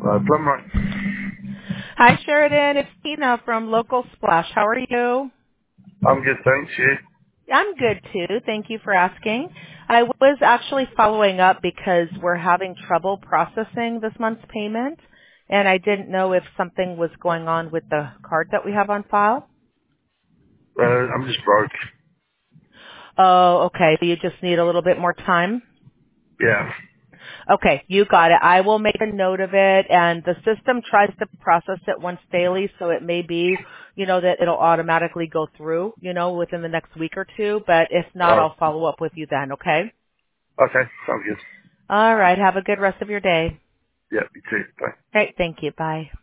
Plumber. Hi, Sheridan. It's Tina from Local Splash. How are you? I'm good, thanks. You? I'm good, too. Thank you for asking. I was actually following up because we're having trouble processing this month's payment, and I didn't know if something was going on with the card that we have on file. I'm just broke. Oh, okay. So you just need a little bit more time? Yeah. Okay, you got it. I will make a note of it, and the system tries to process it once daily, so it may be, that it'll automatically go through, within the next week or two, but if not, Oh, I'll follow up with you then, okay? okay. Sounds good. All right, have a good rest of your day. Yeah, you too. Bye. All right, thank you. Bye.